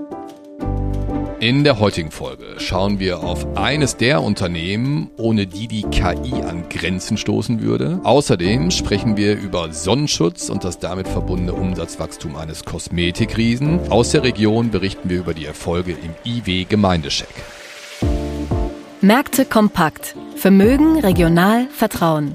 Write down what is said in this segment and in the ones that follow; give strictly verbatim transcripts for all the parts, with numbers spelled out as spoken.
In der heutigen Folge schauen wir auf eines der Unternehmen, ohne die die K I an Grenzen stoßen würde. Außerdem sprechen wir über Sonnenschutz und das damit verbundene Umsatzwachstum eines Kosmetikriesen. Aus der Region berichten wir über die Erfolge im I W-Gemeindecheck. Märkte kompakt. Vermögen, regional, Vertrauen.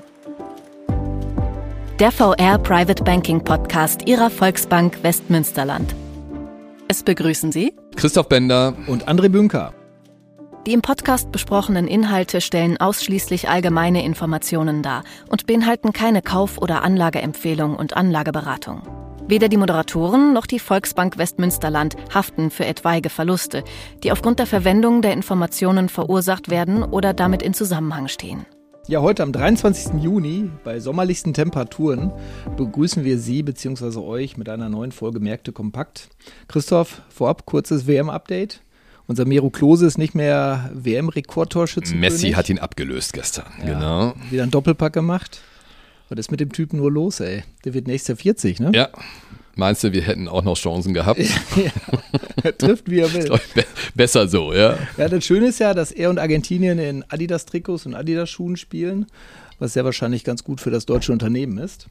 Der V R Private Banking Podcast Ihrer Volksbank Westmünsterland. Es begrüßen Sie Christoph Bender und André Bünker. Die im Podcast besprochenen Inhalte stellen ausschließlich allgemeine Informationen dar und beinhalten keine Kauf- oder Anlageempfehlung und Anlageberatung. Weder die Moderatoren noch die Volksbank Westmünsterland haften für etwaige Verluste, die aufgrund der Verwendung der Informationen verursacht werden oder damit in Zusammenhang stehen. Ja, heute am dreiundzwanzigsten Juni bei sommerlichsten Temperaturen begrüßen wir Sie bzw. euch mit einer neuen Folge Märkte kompakt. Christoph, vorab kurzes W M-Update. Unser Miro Klose ist nicht mehr W M-Rekordtorschützenkönig. Messi hat ihn abgelöst gestern, ja, genau. Wieder einen Doppelpack gemacht. Was ist mit dem Typen nur los, ey? Der wird nächstes Jahr vierzig, ne? Ja. Meinst du, wir hätten auch noch Chancen gehabt? Ja, er trifft, wie er will. Ist be- besser so, ja. Ja, das Schöne ist ja, dass er und Argentinien in Adidas-Trikots und Adidas-Schuhen spielen, was sehr wahrscheinlich ganz gut für das deutsche Unternehmen ist.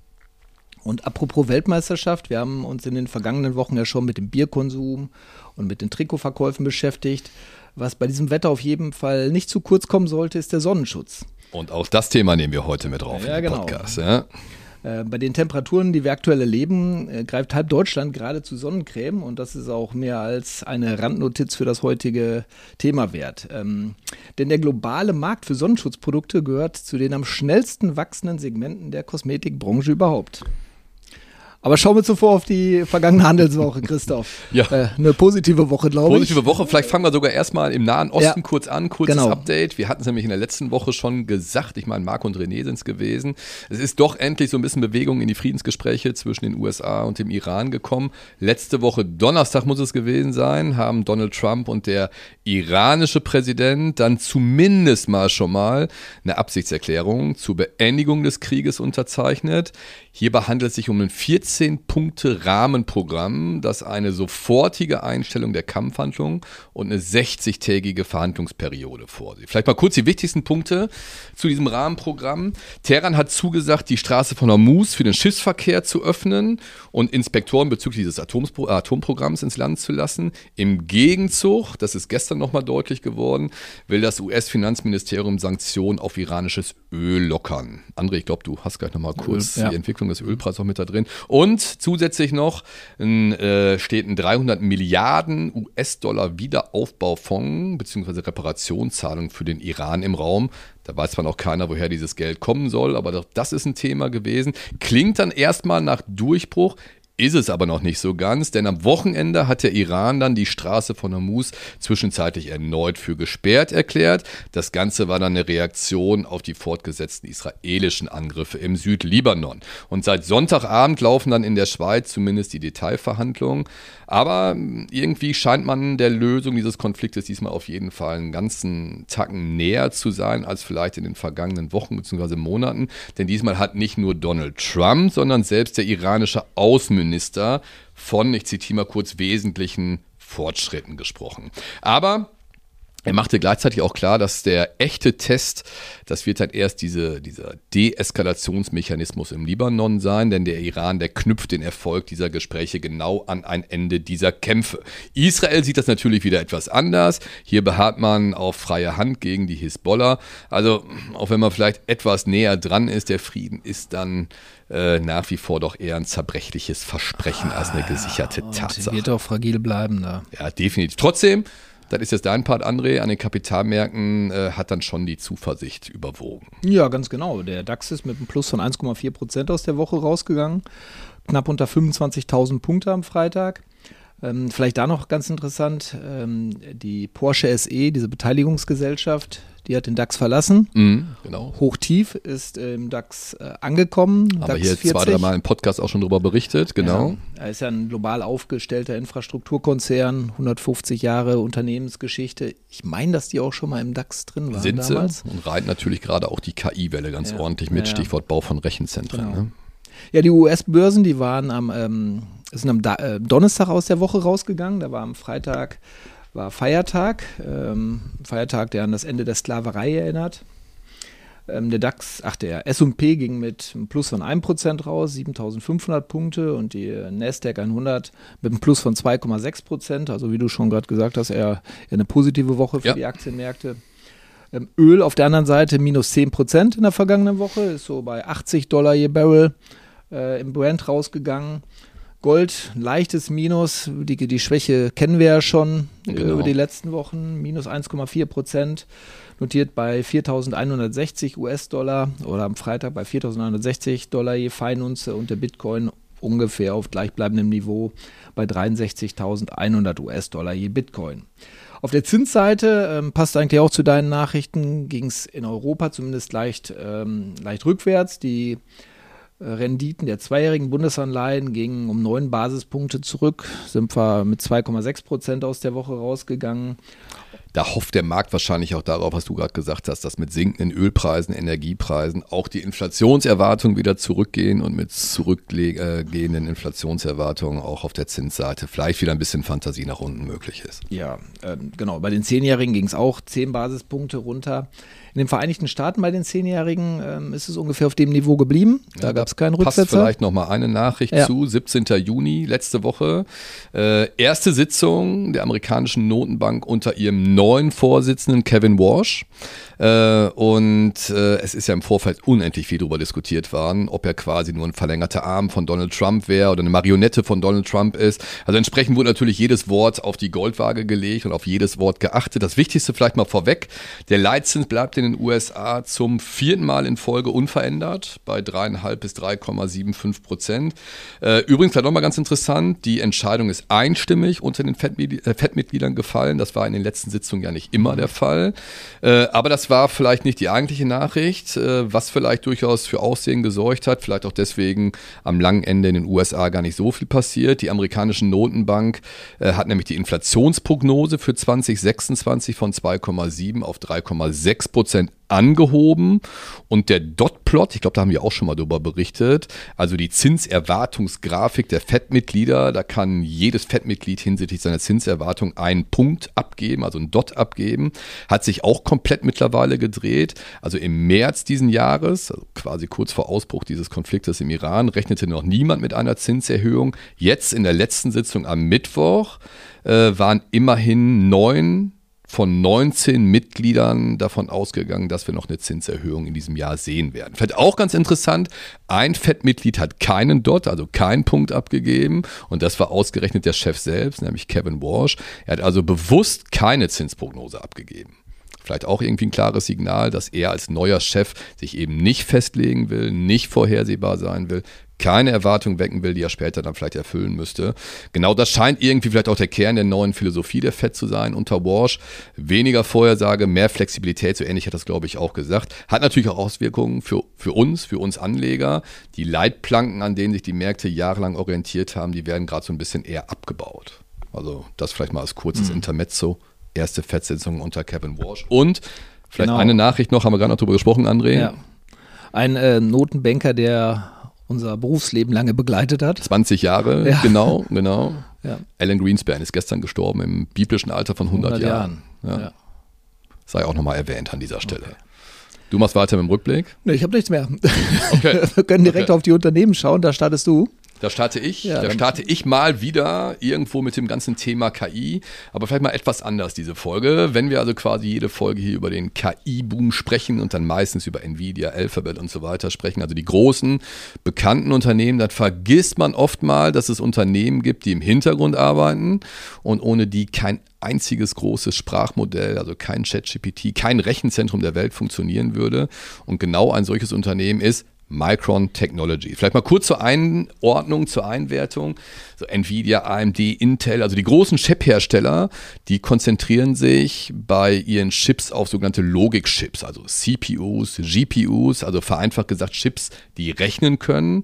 Und apropos Weltmeisterschaft, wir haben uns in den vergangenen Wochen ja schon mit dem Bierkonsum und mit den Trikotverkäufen beschäftigt. Was bei diesem Wetter auf jeden Fall nicht zu kurz kommen sollte, ist der Sonnenschutz. Und auch das Thema nehmen wir heute mit drauf ja, in den genau. Podcast. Ja. Bei den Temperaturen, die wir aktuell erleben, greift halb Deutschland gerade zu Sonnencreme und das ist auch mehr als eine Randnotiz für das heutige Thema wert. Ähm, denn der globale Markt für Sonnenschutzprodukte gehört zu den am schnellsten wachsenden Segmenten der Kosmetikbranche überhaupt. Aber schauen wir zuvor auf die vergangene Handelswoche, Christoph. Ja. Äh, eine positive Woche, glaube ich. Positive Woche. Vielleicht fangen wir sogar erstmal im Nahen Osten ja. kurz an. Kurzes genau. Update. Wir hatten es nämlich in der letzten Woche schon gesagt. Ich meine, Marc und René sind es gewesen. Es ist doch endlich so ein bisschen Bewegung in die Friedensgespräche zwischen den U S A und dem Iran gekommen. Letzte Woche Donnerstag muss es gewesen sein, haben Donald Trump und der iranische Präsident dann zumindest mal schon mal eine Absichtserklärung zur Beendigung des Krieges unterzeichnet. Hierbei handelt es sich um ein vierzehn-Punkte-Rahmenprogramm, das eine sofortige Einstellung der Kampfhandlungen und eine sechzigtägige Verhandlungsperiode vorsieht. Vielleicht mal kurz die wichtigsten Punkte zu diesem Rahmenprogramm. Teheran hat zugesagt, die Straße von Hormuz für den Schiffsverkehr zu öffnen und Inspektoren bezüglich dieses Atompro- Atomprogramms ins Land zu lassen. Im Gegenzug, das ist gestern nochmal deutlich geworden, will das U S-Finanzministerium Sanktionen auf iranisches Öl lockern. André, ich glaube, du hast gleich nochmal kurz ja. die Entwicklung des Ölpreises auch mit da drin. Und zusätzlich noch ein, äh, steht ein dreihundert Milliarden U S-Dollar Wiederaufbaufonds bzw. Reparationszahlung für den Iran im Raum. Da weiß zwar noch keiner, woher dieses Geld kommen soll, aber doch das ist ein Thema gewesen. Klingt dann erstmal nach Durchbruch. Ist es aber noch nicht so ganz, denn am Wochenende hat der Iran dann die Straße von Hormuz zwischenzeitlich erneut für gesperrt erklärt. Das Ganze war dann eine Reaktion auf die fortgesetzten israelischen Angriffe im Südlibanon. Und seit Sonntagabend laufen dann in der Schweiz zumindest die Detailverhandlungen. Aber irgendwie scheint man der Lösung dieses Konfliktes diesmal auf jeden Fall einen ganzen Tacken näher zu sein als vielleicht in den vergangenen Wochen bzw. Monaten. Denn diesmal hat nicht nur Donald Trump, sondern selbst der iranische Außenminister Minister von, ich zitiere mal kurz, wesentlichen Fortschritten gesprochen. Aber er machte gleichzeitig auch klar, dass der echte Test, das wird dann erst diese, dieser Deeskalationsmechanismus im Libanon sein, denn der Iran, der knüpft den Erfolg dieser Gespräche genau an ein Ende dieser Kämpfe. Israel sieht das natürlich wieder etwas anders. Hier beharrt man auf freie Hand gegen die Hisbollah. Also auch wenn man vielleicht etwas näher dran ist, der Frieden ist dann äh, nach wie vor doch eher ein zerbrechliches Versprechen als eine gesicherte Und Tatsache. wird auch fragil bleiben da. Ja, definitiv. Trotzdem, das ist jetzt dein Part, André, an den Kapitalmärkten äh, hat dann schon die Zuversicht überwogen. Ja, ganz genau. Der DAX ist mit einem Plus von eins Komma vier Prozent aus der Woche rausgegangen. Knapp unter fünfundzwanzigtausend Punkte am Freitag. Ähm, vielleicht da noch ganz interessant, ähm, die Porsche S E, diese Beteiligungsgesellschaft, die hat den DAX verlassen. Mhm, genau. Hochtief ist äh, im DAX äh, angekommen. Haben DAX wir hier vierzig. zwei, dreimal im Podcast auch schon drüber berichtet, genau. Ja, er ist ja ein global aufgestellter Infrastrukturkonzern, hundertfünfzig Jahre Unternehmensgeschichte. Ich meine, dass die auch schon mal im DAX drin waren Sind damals. sie und reiten natürlich gerade auch die K I-Welle ganz Ja. ordentlich mit, Ja, ja. Stichwort Bau von Rechenzentren. Genau. Ne? Ja, die U S-Börsen, die waren am ähm, sind am da- äh, Donnerstag aus der Woche rausgegangen. Da war am Freitag war Feiertag. Ähm, Feiertag, der an das Ende der Sklaverei erinnert. Ähm, der DAX, ach der S und P ging mit einem Plus von einem Prozent raus, siebentausendfünfhundert Punkte, und die Nasdaq hundert mit einem Plus von zwei Komma sechs Prozent. Also wie du schon gerade gesagt hast, eher, eher eine positive Woche für ja. die Aktienmärkte. Ähm, Öl auf der anderen Seite minus zehn Prozent in der vergangenen Woche, ist so bei achtzig Dollar je Barrel äh, im Brent rausgegangen. Gold, ein leichtes Minus, die, die Schwäche kennen wir ja schon genau. über die letzten Wochen, minus eins Komma vier Prozent, notiert bei viertausendeinhundertsechzig US-Dollar oder am Freitag bei viertausendeinhundertsechzig Dollar je Feinunze, und der Bitcoin ungefähr auf gleichbleibendem Niveau bei dreiundsechzigtausendeinhundert US-Dollar je Bitcoin. Auf der Zinsseite, ähm, passt eigentlich auch zu deinen Nachrichten, ging es in Europa zumindest leicht, ähm, leicht rückwärts. Die Renditen der zweijährigen Bundesanleihen gingen um neun Basispunkte zurück, sind wir mit zwei Komma sechs Prozent aus der Woche rausgegangen. Da hofft der Markt wahrscheinlich auch darauf, was du gerade gesagt hast, dass mit sinkenden Ölpreisen, Energiepreisen auch die Inflationserwartungen wieder zurückgehen und mit zurückgehenden Inflationserwartungen auch auf der Zinsseite vielleicht wieder ein bisschen Fantasie nach unten möglich ist. Ja, ähm, genau. Bei den Zehnjährigen ging es auch zehn Basispunkte runter. In den Vereinigten Staaten bei den Zehnjährigen ähm, ist es ungefähr auf dem Niveau geblieben. Da ja, gab es keinen Rücksetzer. Passt vielleicht nochmal eine Nachricht ja. zu. siebzehnten Juni, letzte Woche. Äh, erste Sitzung der amerikanischen Notenbank unter ihrem neuen Vorsitzenden Kevin Warsh. Äh, und äh, es ist ja im Vorfeld unendlich viel darüber diskutiert worden, ob er quasi nur ein verlängerter Arm von Donald Trump wäre oder eine Marionette von Donald Trump ist. Also entsprechend wurde natürlich jedes Wort auf die Goldwaage gelegt und auf jedes Wort geachtet. Das Wichtigste vielleicht mal vorweg, der Leitzins bleibt in den U S A zum vierten Mal in Folge unverändert bei drei Komma fünf bis drei Komma fünfundsiebzig Prozent. Äh, übrigens vielleicht nochmal ganz interessant, die Entscheidung ist einstimmig unter den Fed-Mitgliedern gefallen. Das war in den letzten Sitzungen ja nicht immer der Fall. Äh, aber das war vielleicht nicht die eigentliche Nachricht, äh, was vielleicht durchaus für Aufsehen gesorgt hat. Vielleicht auch deswegen am langen Ende in den U S A gar nicht so viel passiert. Die amerikanische Notenbank äh, hat nämlich die Inflationsprognose für zwanzig sechsundzwanzig von zwei Komma sieben auf drei Komma sechs Prozent angehoben, und der Dot-Plot, ich glaube, da haben wir auch schon mal drüber berichtet, also die Zinserwartungsgrafik der Fed-Mitglieder, da kann jedes Fed-Mitglied hinsichtlich seiner Zinserwartung einen Punkt abgeben, also einen Dot abgeben, hat sich auch komplett mittlerweile gedreht. Also im März diesen Jahres, also quasi kurz vor Ausbruch dieses Konfliktes im Iran, rechnete noch niemand mit einer Zinserhöhung. Jetzt in der letzten Sitzung am Mittwoch äh, waren immerhin neun von neunzehn Mitgliedern davon ausgegangen, dass wir noch eine Zinserhöhung in diesem Jahr sehen werden. Vielleicht auch ganz interessant, ein Fed-Mitglied hat keinen Dot, also keinen Punkt abgegeben, und das war ausgerechnet der Chef selbst, nämlich Kevin Warsh. Er hat also bewusst keine Zinsprognose abgegeben. Vielleicht auch irgendwie ein klares Signal, dass er als neuer Chef sich eben nicht festlegen will, nicht vorhersehbar sein will, keine Erwartung wecken will, die er später dann vielleicht erfüllen müsste. Genau das scheint irgendwie vielleicht auch der Kern der neuen Philosophie der Fed zu sein unter Warsh. Weniger Vorhersage, mehr Flexibilität, so ähnlich hat das, glaube ich, auch gesagt. Hat natürlich auch Auswirkungen für, für uns, für uns Anleger. Die Leitplanken, an denen sich die Märkte jahrelang orientiert haben, die werden gerade so ein bisschen eher abgebaut. Also das vielleicht mal als kurzes mhm. Intermezzo. Erste Fed-Sitzung unter Kevin Warsh. Und vielleicht genau. eine Nachricht noch, haben wir gerade noch drüber gesprochen, André. Ja. Ein äh, Notenbanker, der unser Berufsleben lange begleitet hat. zwanzig Jahre, ja. genau, genau. Ja. Alan Greenspan ist gestern gestorben im biblischen Alter von hundert, hundert Jahren. Jahren. Ja. Ja. Sei auch nochmal erwähnt an dieser Stelle. Okay. Du machst weiter mit dem Rückblick? Nee, ich habe nichts mehr. Okay. Wir können direkt okay. auf die Unternehmen schauen, da startest du. Da starte ich, ja, da starte ich mal wieder irgendwo mit dem ganzen Thema K I, aber vielleicht mal etwas anders diese Folge. Wenn wir also quasi jede Folge hier über den K I-Boom sprechen und dann meistens über Nvidia, Alphabet und so weiter sprechen, also die großen, bekannten Unternehmen, dann vergisst man oft mal, dass es Unternehmen gibt, die im Hintergrund arbeiten und ohne die kein einziges großes Sprachmodell, also kein ChatGPT, kein Rechenzentrum der Welt funktionieren würde. Und genau ein solches Unternehmen ist Micron Technology. Vielleicht mal kurz zur Einordnung, zur Einwertung. So Nvidia, A M D, Intel, also die großen Chip-Hersteller, die konzentrieren sich bei ihren Chips auf sogenannte Logik-Chips, also C P Us, G P Us, also vereinfacht gesagt Chips, die rechnen können.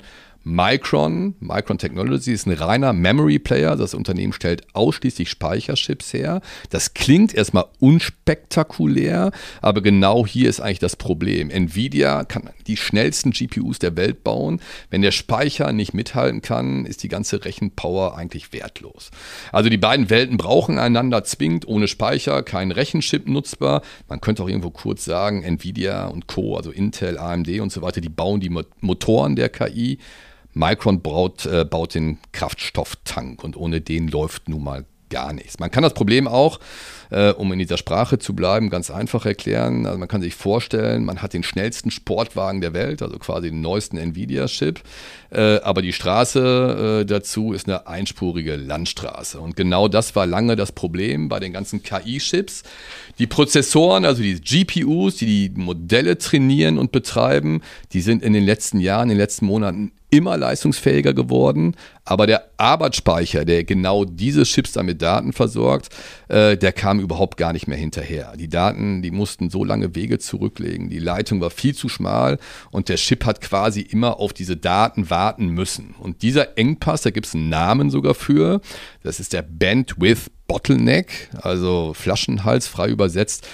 Micron, Micron Technology ist ein reiner Memory Player. Das Unternehmen stellt ausschließlich Speicherchips her. Das klingt erstmal unspektakulär, aber genau hier ist eigentlich das Problem. Nvidia kann die schnellsten G P Us der Welt bauen. Wenn der Speicher nicht mithalten kann, ist die ganze Rechenpower eigentlich wertlos. Also die beiden Welten brauchen einander zwingend. Ohne Speicher kein Rechenchip nutzbar. Man könnte auch irgendwo kurz sagen, Nvidia und Co., also Intel, A M D und so weiter, die bauen die Motoren der K I. Micron baut, äh, baut den Kraftstofftank und ohne den läuft nun mal gar nichts. Man kann das Problem auch, äh, um in dieser Sprache zu bleiben, ganz einfach erklären. Also man kann sich vorstellen, man hat den schnellsten Sportwagen der Welt, also quasi den neuesten Nvidia-Chip, äh, aber die Straße äh, dazu ist eine einspurige Landstraße. Und genau das war lange das Problem bei den ganzen K I-Chips. Die Prozessoren, also die G P Us, die die Modelle trainieren und betreiben, die sind in den letzten Jahren, in den letzten Monaten immer leistungsfähiger geworden, aber der Arbeitsspeicher, der genau diese Chips dann mit Daten versorgt, äh, der kam überhaupt gar nicht mehr hinterher. Die Daten, die mussten so lange Wege zurücklegen, die Leitung war viel zu schmal und der Chip hat quasi immer auf diese Daten warten müssen. Und dieser Engpass, da gibt es einen Namen sogar für, das ist der Bandwidth Bottleneck, also Flaschenhals, frei übersetzt,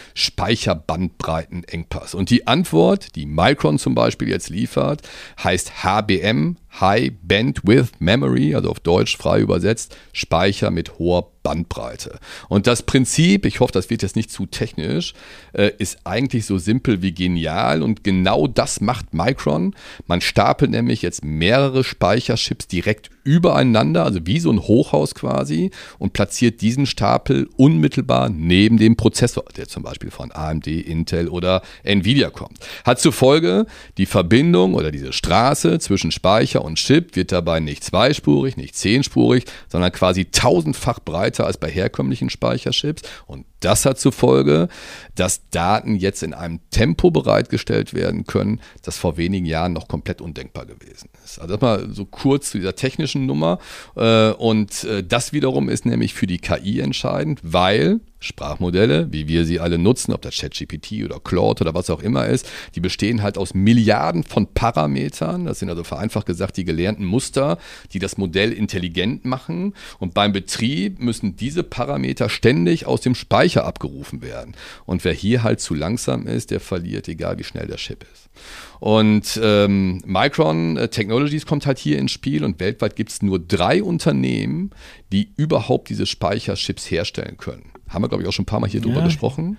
Speicherbandbreitenengpass. Und die Antwort, die Micron zum Beispiel jetzt liefert, heißt H B M, High Bandwidth Memory, also auf Deutsch frei übersetzt, Speicher mit hoher Bandbreite. Und das Prinzip, ich hoffe, das wird jetzt nicht zu technisch, äh, ist eigentlich so simpel wie genial und genau das macht Micron. Man stapelt nämlich jetzt mehrere Speicherchips direkt übereinander, also wie so ein Hochhaus quasi, und platziert diesen Stapel unmittelbar neben dem Prozessor, der zum Beispiel von A M D, Intel oder Nvidia kommt. Hat zur Folge, die Verbindung oder diese Straße zwischen Speicher und Chip wird dabei nicht zweispurig, nicht zehnspurig, sondern quasi tausendfach breiter als bei herkömmlichen Speicherchips. Und das hat zur Folge, dass Daten jetzt in einem Tempo bereitgestellt werden können, das vor wenigen Jahren noch komplett undenkbar gewesen ist. Also das mal so kurz zu dieser technischen Nummer. Und das wiederum ist nämlich für die K I entscheidend, weil Sprachmodelle, wie wir sie alle nutzen, ob das ChatGPT oder Claude oder was auch immer ist, die bestehen halt aus Milliarden von Parametern. Das sind also vereinfacht gesagt die gelernten Muster, die das Modell intelligent machen. Und beim Betrieb müssen diese Parameter ständig aus dem Speicher abgerufen werden. Und wer hier halt zu langsam ist, der verliert, egal wie schnell der Chip ist. Und ähm, Micron Technologies kommt halt hier ins Spiel und weltweit gibt es nur drei Unternehmen, die überhaupt diese Speicherchips herstellen können. Haben wir, glaube ich, auch schon ein paar Mal hier drüber ja. gesprochen.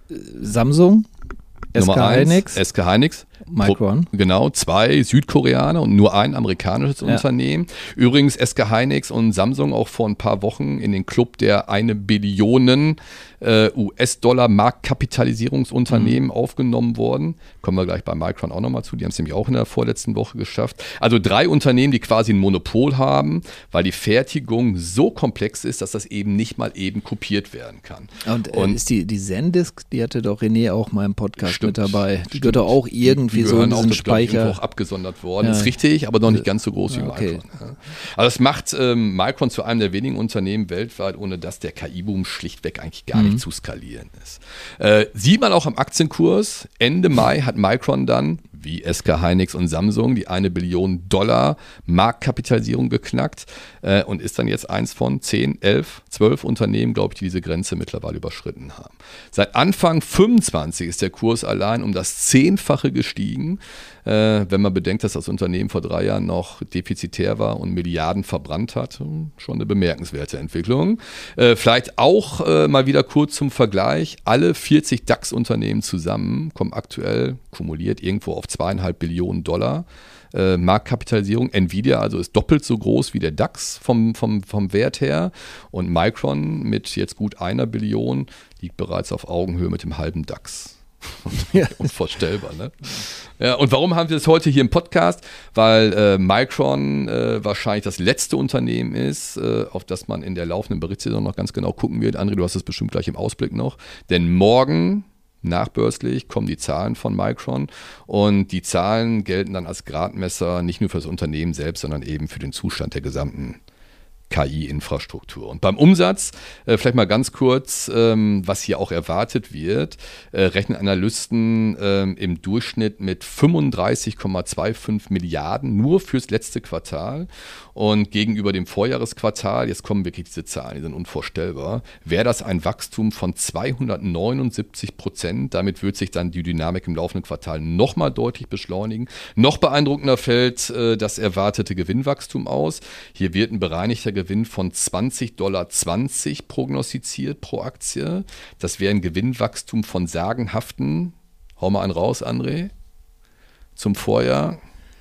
Samsung, S K Hynix, S K Hynix, Micron. Genau, zwei Südkoreaner und nur ein amerikanisches ja. Unternehmen. Übrigens S K Hynix und Samsung auch vor ein paar Wochen in den Club der eine Billion äh, U S-Dollar Marktkapitalisierungsunternehmen mhm. aufgenommen worden. Kommen wir gleich bei Micron auch nochmal zu. Die haben es nämlich auch in der vorletzten Woche geschafft. Also drei Unternehmen, die quasi ein Monopol haben, weil die Fertigung so komplex ist, dass das eben nicht mal eben kopiert werden kann. Und, äh, und ist die, die Zendisk, die hatte doch René auch mal im Podcast stimmt, mit dabei. Die gehört doch auch irgendwie die so in diesen auch, Speicher. auch abgesondert worden. Ja. Ist richtig, aber noch nicht ganz so groß wie ja, okay. Micron. Ja. Also das macht ähm, Micron zu einem der wenigen Unternehmen weltweit, ohne dass der K I-Boom schlichtweg eigentlich gar mhm. nicht zu skalieren ist. Äh, sieht man auch am Aktienkurs. Ende Mai hat Micron dann, wie S K Hynix und Samsung, die eine Billion Dollar Marktkapitalisierung geknackt äh, und ist dann jetzt eins von zehn, elf, zwölf Unternehmen, glaube ich, die diese Grenze mittlerweile überschritten haben. Seit Anfang fünfundzwanzig ist der Kurs allein um das Zehnfache gestiegen, äh, wenn man bedenkt, dass das Unternehmen vor drei Jahren noch defizitär war und Milliarden verbrannt hat. Schon eine bemerkenswerte Entwicklung. Äh, vielleicht auch äh, mal wieder kurz zum Vergleich. Alle vierzig DAX-Unternehmen zusammen kommen aktuell kumuliert irgendwo auf zweieinhalb Billionen Dollar äh, Marktkapitalisierung. Nvidia also ist doppelt so groß wie der DAX vom, vom, vom Wert her und Micron mit jetzt gut einer Billion liegt bereits auf Augenhöhe mit dem halben DAX. Ja. Unvorstellbar, ne? Ja, und warum haben wir das heute hier im Podcast? Weil äh, Micron äh, wahrscheinlich das letzte Unternehmen ist, äh, auf das man in der laufenden Berichtssaison noch ganz genau gucken wird. André, du hast es bestimmt gleich im Ausblick noch. Denn morgen nachbörslich kommen die Zahlen von Micron und die Zahlen gelten dann als Gradmesser nicht nur für das Unternehmen selbst, sondern eben für den Zustand der gesamten K I-Infrastruktur. Und beim Umsatz, äh, vielleicht mal ganz kurz, ähm, was hier auch erwartet wird, äh, rechnen Analysten äh, im Durchschnitt mit fünfunddreißig Komma fünfundzwanzig Milliarden nur fürs letzte Quartal. Und gegenüber dem Vorjahresquartal, jetzt kommen wirklich diese Zahlen, die sind unvorstellbar, wäre das ein Wachstum von zweihundertneunundsiebzig Prozent. Damit wird sich dann die Dynamik im laufenden Quartal nochmal deutlich beschleunigen. Noch beeindruckender fällt äh, das erwartete Gewinnwachstum aus. Hier wird ein bereinigter Gewinn von zwanzig Komma zwanzig Dollar prognostiziert pro Aktie. Das wäre ein Gewinnwachstum von sagenhaften, hau mal einen raus, André, zum Vorjahr.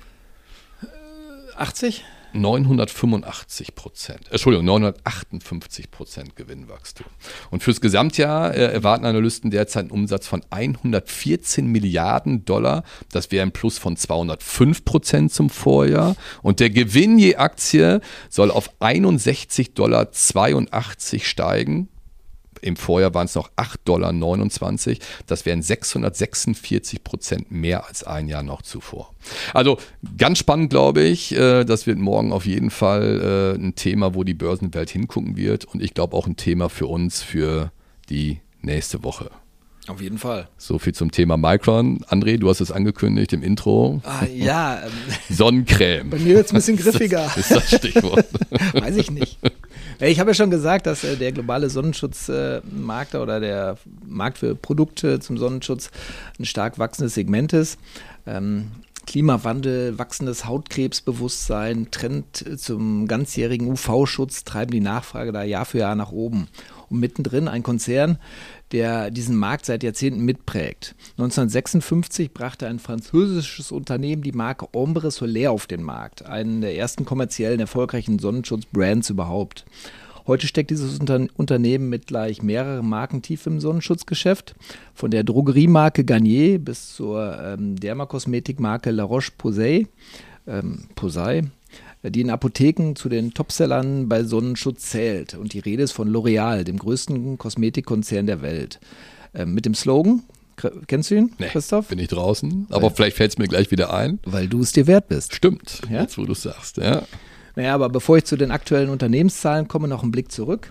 achtzig? neunhundertfünfundachtzig Prozent, Entschuldigung, neunhundertachtundfünfzig Prozent Gewinnwachstum. Und fürs Gesamtjahr äh, erwarten Analysten derzeit einen Umsatz von hundertvierzehn Milliarden Dollar. Das wäre ein Plus von zweihundertfünf Prozent zum Vorjahr. Und der Gewinn je Aktie soll auf einundsechzig Komma zweiundachtzig Dollar steigen. Im Vorjahr waren es noch acht Komma neunundzwanzig Dollar. Das wären sechshundertsechsundvierzig Prozent mehr als ein Jahr noch zuvor. Also ganz spannend, glaube ich. Das wird morgen auf jeden Fall ein Thema, wo die Börsenwelt hingucken wird. Und ich glaube auch ein Thema für uns für die nächste Woche. Auf jeden Fall. So viel zum Thema Micron. André, du hast es angekündigt im Intro. Ah, ja. Ähm, Sonnencreme. Bei mir wird es ein bisschen griffiger. Das ist das Stichwort. Weiß ich nicht. Ich habe ja schon gesagt, dass äh, der globale Sonnenschutzmarkt äh, oder der Markt für Produkte zum Sonnenschutz ein stark wachsendes Segment ist. Ähm, Klimawandel, wachsendes Hautkrebsbewusstsein, Trend zum ganzjährigen U V-Schutz treiben die Nachfrage da Jahr für Jahr nach oben. Und mittendrin ein Konzern, der diesen Markt seit Jahrzehnten mitprägt. neunzehnhundertsechsundfünfzig brachte ein französisches Unternehmen die Marke Ombre Solaire auf den Markt, einen der ersten kommerziellen erfolgreichen Sonnenschutzbrands überhaupt. Heute steckt dieses Unter- Unternehmen mit gleich mehreren Marken tief im Sonnenschutzgeschäft, von der Drogeriemarke Garnier bis zur ähm, Dermakosmetikmarke La Roche-Posay, ähm, Posay, die in Apotheken zu den Topsellern bei Sonnenschutz zählt. Und die Rede ist von L'Oreal, dem größten Kosmetikkonzern der Welt. Ähm, mit dem Slogan, kennst du ihn, nee, Christoph? Bin ich draußen, aber weil, vielleicht fällt es mir gleich wieder ein. Weil du es dir wert bist. Stimmt, ja? Jetzt wo du es sagst. Ja. Naja, aber bevor ich zu den aktuellen Unternehmenszahlen komme, noch einen Blick zurück.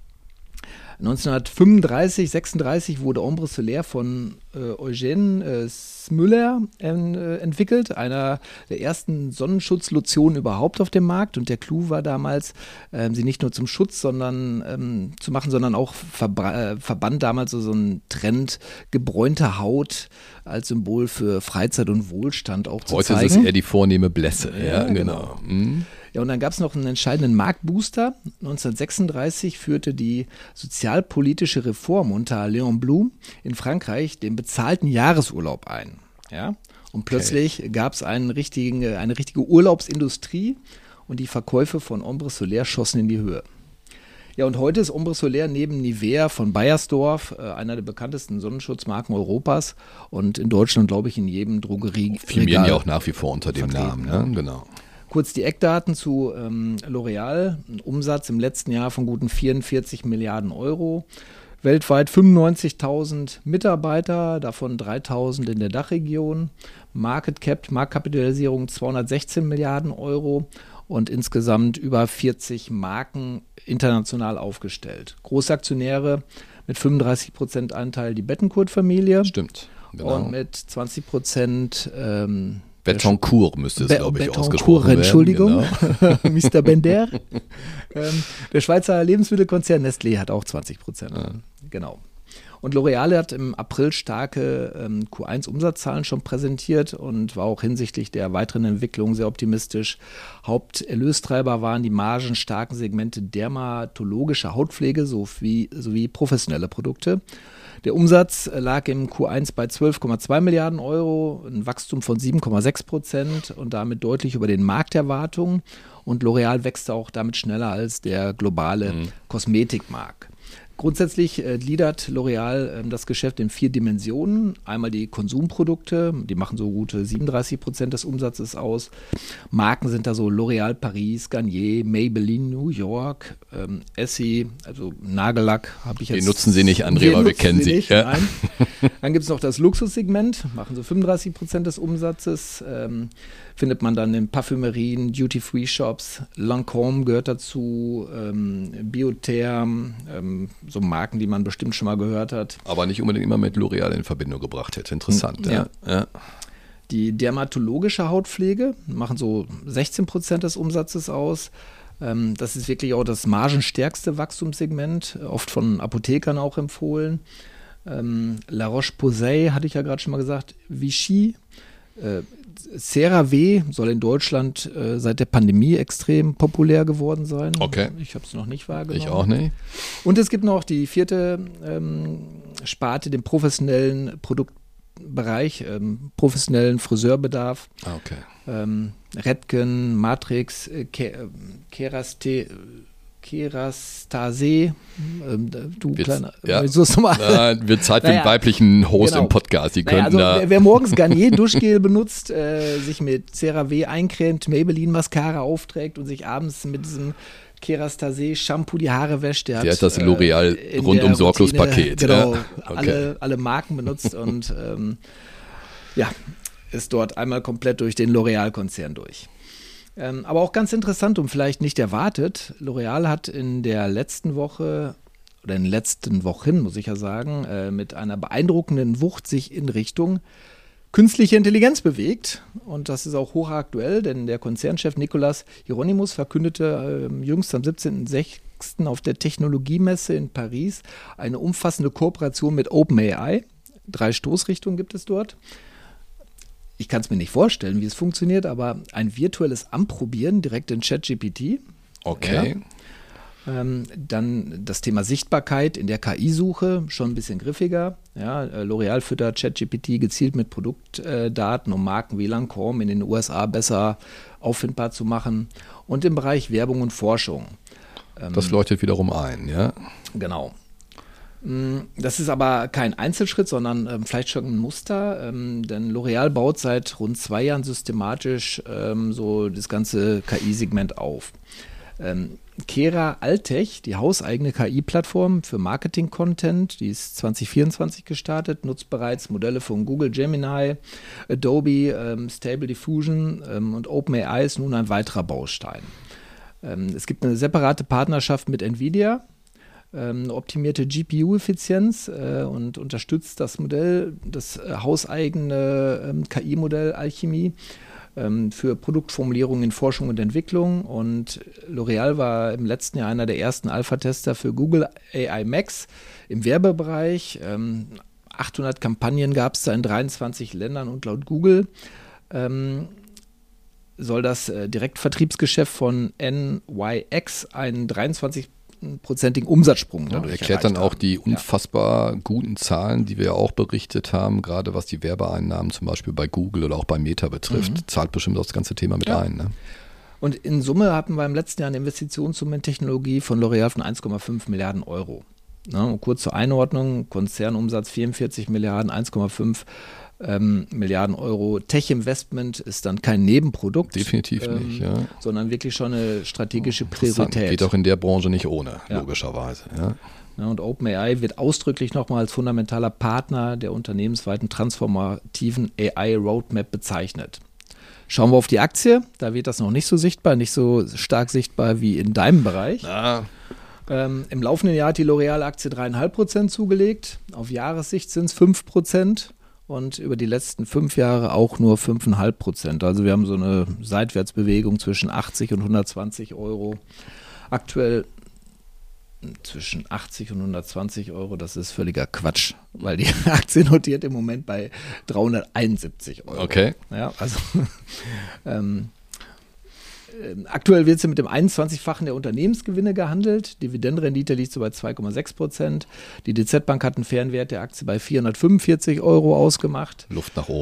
neunzehnhundertfünfunddreißig, sechsunddreißig wurde Ombre Solaire von äh, Eugène äh, Smüller äh, entwickelt, einer der ersten Sonnenschutzlotionen überhaupt auf dem Markt. Und der Clou war damals, äh, sie nicht nur zum Schutz sondern, ähm, zu machen, sondern auch verbra- äh, verband damals so, so einen Trend, gebräunte Haut als Symbol für Freizeit und Wohlstand auch zu Heute zeigen. ist es eher die vornehme Blässe. Ja, Ja, genau. Mhm. Ja, und dann gab es noch einen entscheidenden Marktbooster. neunzehnhundertsechsunddreißig führte die sozialpolitische Reform unter Léon Blum in Frankreich den bezahlten Jahresurlaub ein. Ja? Und plötzlich okay. gab es einen richtigen, eine richtige Urlaubsindustrie und die Verkäufe von Ombre Solaire schossen in die Höhe. Ja, und heute ist Ombre Solaire neben Nivea von Beiersdorf äh, einer der bekanntesten Sonnenschutzmarken Europas und in Deutschland, glaube ich, in jedem Drogerie. Firmieren ja auch nach wie vor unter dem Namen, ne? Genau. Kurz die Eckdaten zu ähm, L'Oreal. Ein Umsatz im letzten Jahr von guten vierundvierzig Milliarden Euro. Weltweit fünfundneunzigtausend Mitarbeiter, davon dreitausend in der Dachregion. Market Cap, Marktkapitalisierung zweihundertsechzehn Milliarden Euro und insgesamt über vierzig Marken international aufgestellt. Großaktionäre mit fünfunddreißig Prozent Anteil die Bettencourt-Familie. Stimmt, genau. Und mit zwanzig Prozent ähm, Bettencourt müsste es, Be- glaube ich, Bettencourt, ausgesprochen werden. Entschuldigung, Genau. Mister Bender. ähm, der Schweizer Lebensmittelkonzern Nestlé hat auch zwanzig Prozent. Ja. Genau. Und L'Oreal hat im April starke ähm, Q eins Umsatzzahlen schon präsentiert und war auch hinsichtlich der weiteren Entwicklung sehr optimistisch. Haupterlöstreiber waren die margenstarken Segmente dermatologische Hautpflege sowie, sowie professionelle Produkte. Der Umsatz lag im Q eins bei zwölf Komma zwei Milliarden Euro, ein Wachstum von sieben Komma sechs Prozent und damit deutlich über den Markterwartungen. Und L'Oreal wächst auch damit schneller als der globale mhm. Kosmetikmarkt. Grundsätzlich äh, gliedert L'Oréal äh, das Geschäft in vier Dimensionen. Einmal die Konsumprodukte, die machen so gute siebenunddreißig Prozent des Umsatzes aus. Marken sind da so L'Oréal Paris, Garnier, Maybelline New York, ähm, Essie, also Nagellack habe ich jetzt. Wir nutzen sie nicht, André, aber wir kennen sie. Nicht, ja. Dann gibt es noch das Luxussegment, machen so fünfunddreißig Prozent des Umsatzes. Ähm, findet man dann in Parfümerien, Duty-Free-Shops, Lancôme gehört dazu, ähm, Biotherm, ähm, so Marken, die man bestimmt schon mal gehört hat. Aber nicht unbedingt immer mit L'Oréal in Verbindung gebracht hätte. Interessant. Ja. Ja. Ja. Die dermatologische Hautpflege machen so sechzehn Prozent des Umsatzes aus. Ähm, das ist wirklich auch das margenstärkste Wachstumssegment, oft von Apothekern auch empfohlen. Ähm, La Roche-Posay hatte ich ja gerade schon mal gesagt, Vichy. Äh, CeraVe soll in Deutschland äh, seit der Pandemie extrem populär geworden sein. Okay. Ich habe es noch nicht wahrgenommen. Ich auch nicht. Und es gibt noch die vierte ähm, Sparte, den professionellen Produktbereich, ähm, professionellen Friseurbedarf. Ah, okay. Ähm, Redken, Matrix, äh, Ke- Keraste, Kerastase, ähm, du Wird's, kleiner, ja. willst du es nochmal? Na, wird Zeit für Naja, einen weiblichen Host genau. im Podcast. Die Naja, könnten also, da. wer, wer morgens Garnier Duschgel benutzt, äh, sich mit CeraVe eincremt, Maybelline Mascara aufträgt und sich abends mit diesem Kerastase Shampoo die Haare wäscht, der, Der hat hat das L'Oréal äh, in rundum der sorglos Routine, Paket. Genau, Ja. Okay. alle, alle Marken benutzt und ähm, ja, ist dort einmal komplett durch den L'Oréal-Konzern durch. Ähm, aber auch ganz interessant und vielleicht nicht erwartet, L'Oréal hat in der letzten Woche oder in den letzten Wochen, muss ich ja sagen, äh, mit einer beeindruckenden Wucht sich in Richtung künstliche Intelligenz bewegt. Und das ist auch hochaktuell, denn der Konzernchef Nicolas Hieronymus verkündete äh, jüngst am siebzehnten sechsten auf der Technologiemesse in Paris eine umfassende Kooperation mit OpenAI. Drei Stoßrichtungen gibt es dort. Ich kann es mir nicht vorstellen, wie es funktioniert, aber ein virtuelles Anprobieren direkt in ChatGPT. Okay. Ja. Ähm, dann das Thema Sichtbarkeit in der K I-Suche, schon ein bisschen griffiger. Ja, L'Oréal füttert ChatGPT gezielt mit Produktdaten, um Marken wie Lancôme in den U S A besser auffindbar zu machen. Und im Bereich Werbung und Forschung. Ähm, Das leuchtet wiederum ein, ja. Genau. Das ist aber kein Einzelschritt, sondern ähm, vielleicht schon ein Muster, ähm, denn L'Oréal baut seit rund zwei Jahren systematisch ähm, so das ganze K I-Segment auf. Ähm, Kera Altech, die hauseigene K I-Plattform für Marketing-Content, die ist zwanzig vierundzwanzig gestartet, nutzt bereits Modelle von Google Gemini, Adobe, ähm, Stable Diffusion ähm, und OpenAI ist nun ein weiterer Baustein. Ähm, es gibt eine separate Partnerschaft mit NVIDIA, eine optimierte G P U-Effizienz äh, und unterstützt das Modell, das äh, hauseigene ähm, K I-Modell Alchemie ähm, für Produktformulierung in Forschung und Entwicklung. Und L'Oréal war im letzten Jahr einer der ersten Alpha-Tester für Google A I Max im Werbebereich. Ähm, achthundert Kampagnen gab es da in dreiundzwanzig Ländern und laut Google ähm, soll das äh, Direktvertriebsgeschäft von N Y X einen dreiundzwanzig prozentigen Umsatzsprung Ja, dadurch erklärt dann auch haben. die Ja. unfassbar guten Zahlen, die wir ja auch berichtet haben, gerade was die Werbeeinnahmen zum Beispiel bei Google oder auch bei Meta betrifft. Mhm. Zahlt bestimmt auch das ganze Thema mit Ja. ein. Ne? Und in Summe hatten wir im letzten Jahr eine Investitionssumme in Technologie von L'Oréal von eins Komma fünf Milliarden Euro. Ne, und kurz zur Einordnung, Konzernumsatz vierundvierzig Milliarden, eins Komma fünf ähm, Milliarden Euro. Tech-Investment ist dann kein Nebenprodukt. Definitiv ähm, nicht, ja. Sondern wirklich schon eine strategische Interessant. Priorität. Geht auch in der Branche nicht ohne, Ja. logischerweise. Ja. Ja, und OpenAI wird ausdrücklich nochmal als fundamentaler Partner der unternehmensweiten transformativen A I-Roadmap bezeichnet. Schauen wir auf die Aktie, da wird das noch nicht so sichtbar, nicht so stark sichtbar wie in deinem Bereich. Na, Ähm, Im laufenden Jahr hat die L'Oréal-Aktie drei Komma fünf Prozent zugelegt, auf Jahressicht sind es fünf Prozent und über die letzten fünf Jahre auch nur fünf Komma fünf Prozent. Also wir haben so eine Seitwärtsbewegung zwischen achtzig und hundertzwanzig Euro. Aktuell zwischen achtzig und hundertzwanzig Euro, das ist völliger Quatsch, weil die Aktie notiert im Moment bei dreihunderteinundsiebzig Euro. okay. Ja, also ähm, äh, aktuell wird sie mit dem einundzwanzigfachen der Unternehmensgewinne gehandelt. Dividendenrendite liegt so bei zwei Komma sechs Prozent. Die D Z Bank hat einen fairen Wert der Aktie bei vierhundertfünfundvierzig Euro ausgemacht. Luft nach oben.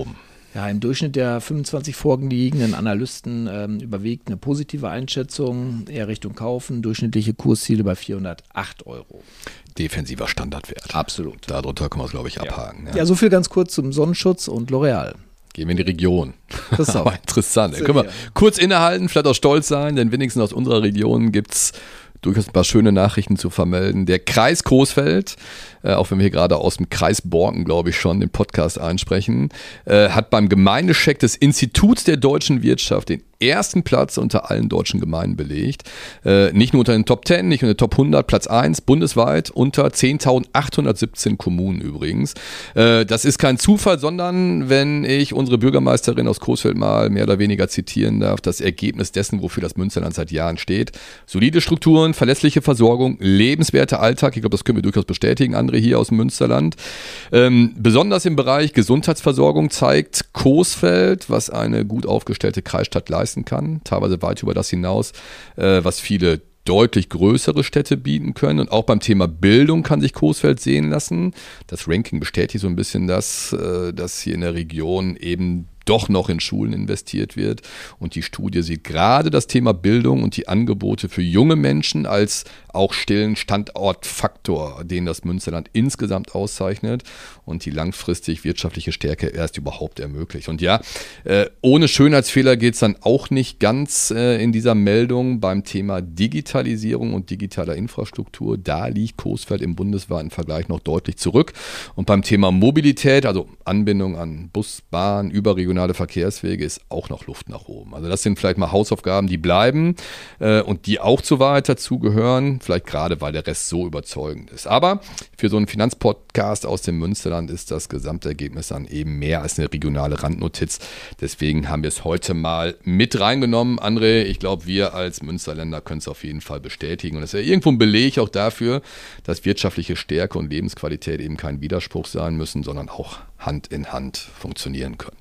Ja, im Durchschnitt der fünfundzwanzig vorliegenden Analysten ähm, überwiegt eine positive Einschätzung, eher Richtung Kaufen, durchschnittliche Kursziele bei vierhundertacht Euro. Defensiver Standardwert. Absolut. Darunter können wir es, glaube ich, abhaken. Ja. ja, so viel ganz kurz zum Sonnenschutz und L'Oreal. Gehen wir in die Region. Das ist auch interessant. Können wir kurz innehalten, vielleicht auch stolz sein, denn wenigstens aus unserer Region gibt es durchaus ein paar schöne Nachrichten zu vermelden. Der Kreis Coesfeld, äh, auch wenn wir hier gerade aus dem Kreis Borken, glaube ich, schon den Podcast einsprechen, äh, hat beim Gemeindecheck des Instituts der deutschen Wirtschaft den ersten Platz unter allen deutschen Gemeinden belegt. Äh, nicht nur unter den Top zehn, nicht unter den Top hundert, Platz eins bundesweit unter zehntausendachthundertsiebzehn Kommunen übrigens. Äh, das ist kein Zufall, sondern, wenn ich unsere Bürgermeisterin aus Coesfeld mal mehr oder weniger zitieren darf, das Ergebnis dessen, wofür das Münsterland seit Jahren steht. Solide Strukturen, verlässliche Versorgung, lebenswerter Alltag. Ich glaube, das können wir durchaus bestätigen, andere hier aus dem Münsterland. Ähm, besonders im Bereich Gesundheitsversorgung zeigt Coesfeld, was eine gut aufgestellte Kreisstadt leistet, kann, teilweise weit über das hinaus, äh, was viele deutlich größere Städte bieten können. Und auch beim Thema Bildung kann sich Coesfeld sehen lassen. Das Ranking bestätigt so ein bisschen das, äh, dass hier in der Region eben doch noch in Schulen investiert wird. Und die Studie sieht gerade das Thema Bildung und die Angebote für junge Menschen als auch stillen Standortfaktor, den das Münsterland insgesamt auszeichnet und die langfristig wirtschaftliche Stärke erst überhaupt ermöglicht. Und ja, äh, ohne Schönheitsfehler geht es dann auch nicht ganz äh, in dieser Meldung beim Thema Digitalisierung und digitaler Infrastruktur. Da liegt Coesfeld im bundesweiten Vergleich noch deutlich zurück. Und beim Thema Mobilität, also Anbindung an Bus, Bahn, überregionale Verkehrswege, ist auch noch Luft nach oben. Also das sind vielleicht mal Hausaufgaben, die bleiben äh, und die auch zur Wahrheit dazugehören. Vielleicht gerade, weil der Rest so überzeugend ist. Aber für so einen Finanzpodcast aus dem Münsterland ist das Gesamtergebnis dann eben mehr als eine regionale Randnotiz. Deswegen haben wir es heute mal mit reingenommen. André, ich glaube, wir als Münsterländer können es auf jeden Fall bestätigen. Und es ist ja irgendwo ein Beleg auch dafür, dass wirtschaftliche Stärke und Lebensqualität eben kein Widerspruch sein müssen, sondern auch Hand in Hand funktionieren können.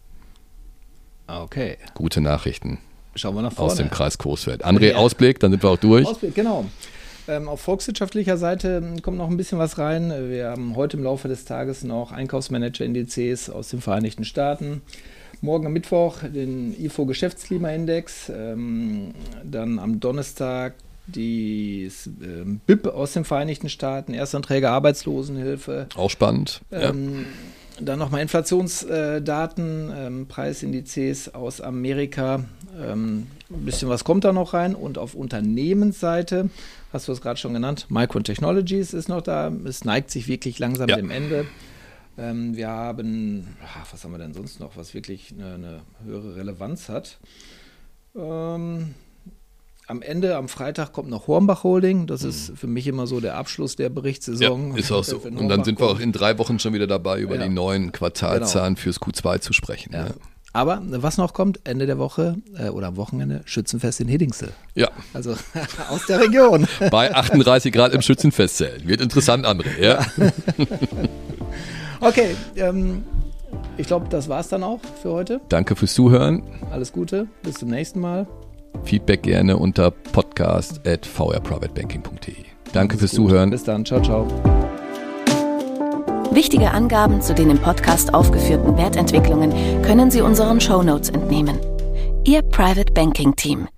Okay. Gute Nachrichten. Schauen wir nach vorne. Aus dem Kreis Coesfeld. André, ja. Ausblick, dann sind wir auch durch. Ausblick, genau. Ähm, auf volkswirtschaftlicher Seite kommt noch ein bisschen was rein. Wir haben heute im Laufe des Tages noch Einkaufsmanager-Indizes aus den Vereinigten Staaten. Morgen am Mittwoch den I F O-Geschäftsklimaindex. Ähm, dann am Donnerstag die ähm, B I P aus den Vereinigten Staaten, Erstanträge Arbeitslosenhilfe. Auch spannend. Ähm, ja. Dann nochmal Inflationsdaten, ähm, Preisindizes aus Amerika. Ähm, ein bisschen was kommt da noch rein. Und auf Unternehmensseite, hast du es gerade schon genannt, Micron Technologies ist noch da. Es neigt sich wirklich langsam ja. dem Ende. Ähm, wir haben, ach, was haben wir denn sonst noch, was wirklich eine, eine höhere Relevanz hat? Ähm, Am Ende, am Freitag, kommt noch Hornbach Holding. Das ist für mich immer so der Abschluss der Berichtssaison. Ja, ist auch so. Und dann sind wir auch in drei Wochen schon wieder dabei, über ja. die neuen Quartalzahlen genau. fürs Q zwei zu sprechen. Ja. Ja. Aber was noch kommt, Ende der Woche äh, oder am Wochenende, Schützenfest in Hedingsel. Ja. Also aus der Region. Bei achtunddreißig Grad im Schützenfestzelt. Wird interessant, André. Ja. Okay, ähm, ich glaube, das war's dann auch für heute. Danke fürs Zuhören. Alles Gute, bis zum nächsten Mal. Feedback gerne unter podcast at v r private banking punkt d e. Danke fürs gut. Zuhören. Bis dann, ciao, ciao. Wichtige Angaben zu den im Podcast aufgeführten Wertentwicklungen können Sie unseren Shownotes entnehmen. Ihr Private Banking Team.